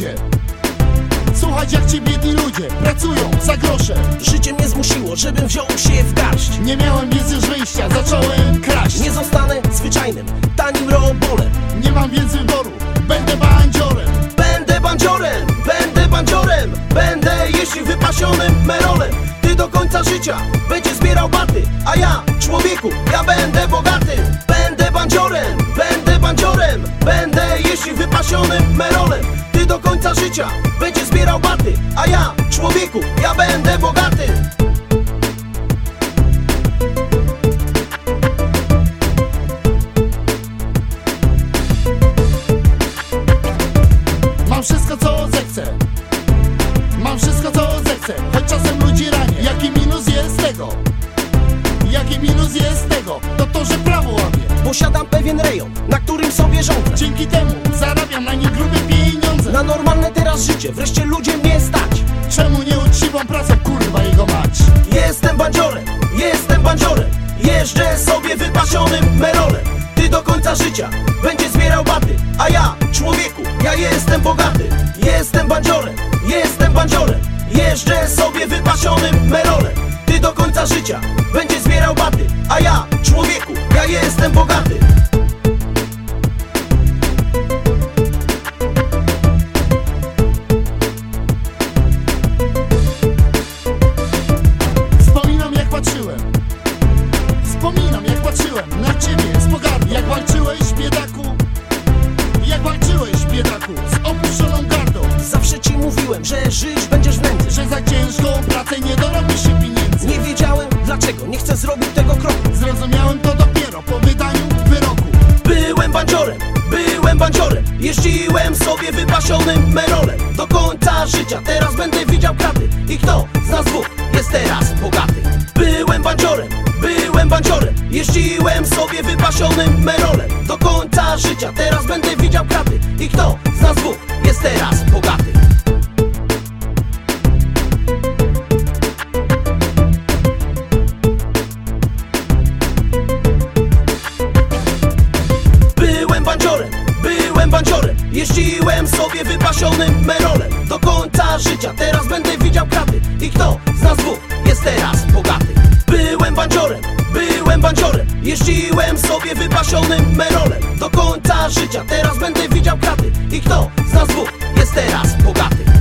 ludzie, słuchać jak ci biedni ludzie pracują za grosze. Życie mnie zmusiło, żebym wziął się w garść. Nie miałem więc już wyjścia, zacząłem kraść. Nie zostanę zwyczajnym, tanim robolem. Nie mam więc wyboru, będę bandziorem. Będę bandziorem, będę bandziorem. Będę jeśli wypasionym merolem. Ty do końca życia będziesz zbierał baty, a ja, człowieku, ja będę bogaty. Będę bandziorem, będę bandziorem. Będę jeśli wypasionym merolem. Ty do końca życia będziesz zbierał baty, a ja, człowieku, ja będę bogaty. Mam wszystko co zechcę, mam wszystko co zechcę, choć czasem ludzi ranię. Jaki minus jest tego? Jaki minus jest tego? To, że prawo łamię. Posiadam pewien rejon, na którym sobie rządzę. Dzięki temu zarabiam na nim grube pieniądze. Na normalne teraz życie, wreszcie ludzie mnie stać. Czemu nieuczciwą pracę, kurwa jego mać? Jestem bandziorem, jestem bandziorem. Jeżdżę sobie wypasionym merolem. Ty do końca życia będziesz zbierał baty, a ja, człowieku, ja jestem bogaty. Jestem bandziorem, jestem bandziorem. Jeżdżę sobie wypasionym merolem. Ty do końca życia będziesz zbierał baty, a ja, człowieku, ja jestem bogaty. Wspominam jak patrzyłem na ciebie z pogardą. Jak walczyłeś, biedaku, jak walczyłeś, biedaku, z opuszczoną gardą. Zawsze ci mówiłem, że żyć będziesz w nędzy, Że za ciężką pracę nie dorobi się pieniędzy. nie wiedziałem dlaczego, nie chcę zrobić tego kroku. Zrozumiałem to dopiero po wydaniu wyroku. Byłem bandziorem, jeździłem sobie wypasionym merolem. Do końca życia teraz będę widział kraty. I kto z nas dwóch jest teraz bogaty? Byłem bandziorem, jeździłem sobie wypasionym merolem. Do końca życia teraz będę widział kraty. I kto z nas dwóch jest teraz bogaty? Byłem bandziorem, jeździłem sobie wypasionym merolem. Do końca życia teraz będę widział kraty. I kto z nas dwóch jest teraz bogaty? Byłem bandziorem, jeździłem sobie wypasionym merolem. Do końca życia teraz będę widział kraty. I kto z nas dwóch jest teraz bogaty?